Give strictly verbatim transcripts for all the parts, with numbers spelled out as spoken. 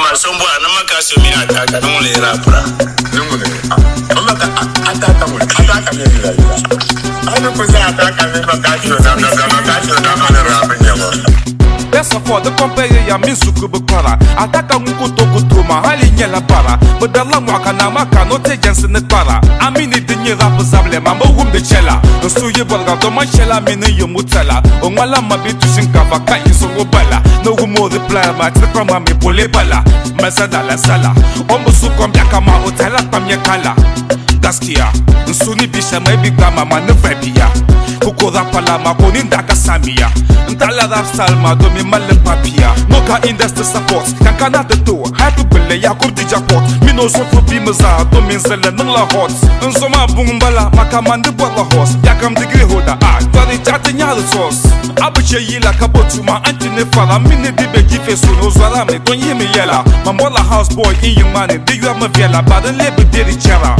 ma sombo na makasi mi ataka no le rapra Lungu ne amaka ataka mo ataka ne ila ila ano ko sa ataka ne makasi na na makasi na ma rapra nyama Besa for the compare ya minsuku bukwara ataka nguto kutuma hali nyela para badala mwaka na maka no te jensen ne para amini dinye rap zable mama wum de chela no suye bolga to manchela mini yomutela o ngala mabitu shinkava ka iso ngobala no gumo the plan ma tsaka ma me pole bala masada la sala o musu kombya kama otela pamye kala gaskiya nsuni bisha mai biga mama ne vibia kuko rapala ma ko ninda ka samia ntala rap salma do mi mal papia no ka industry support kan kana de to happy belle ya ko di jackpot mi no so for bi maza do min zele nang la hot nsoma bungbala makamande botla horse ya kam degree holder ah twani chat nya the source abuche yila kabotu ma antine fala mini di be gife so no zwala me don yimi yela mambola house boy in you man de you am vela baden lebe de chera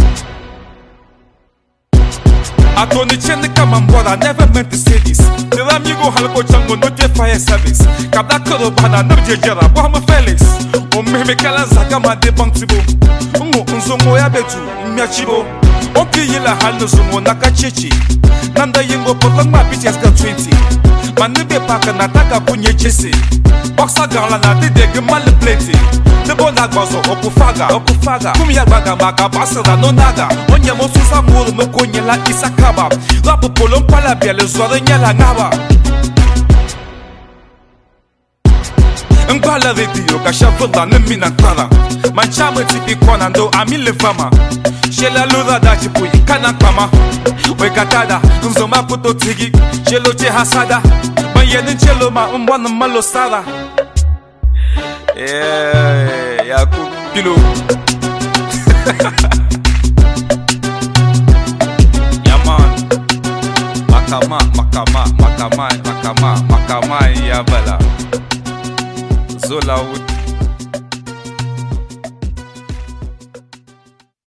I told the chen come on board, I never meant to say this. The amigo halko chango no je fire service. Kabda koro bana no je jera, Wahama Felix. O meme kala zaka ma de bank tibo. Ngo unzongo ya betu, miachibo. Oki yila hal no zungo nakachechi. Nanda yengo potlang ma P T S ka twenty. Manebe paka nataka kunye chese. Boxa gala na de de mal plate. The bona gbazo okufaga okufaga kumya baga baga basada no nada onye mo susa muru me konyela isakaba rap polo pala biele zore nyela ngaba Ngala radio ka shavula ne mina kara manchama tipi kona ndo amile fama shela lura da chipu ikana kama we katada nzoma puto tigi shelo che hasada bayene chelo ma mbwana malo sara Yeah, Yakub Kilo. Yeah man. Makama, makama, makama, makama, makama, ya bala. Zola Wood.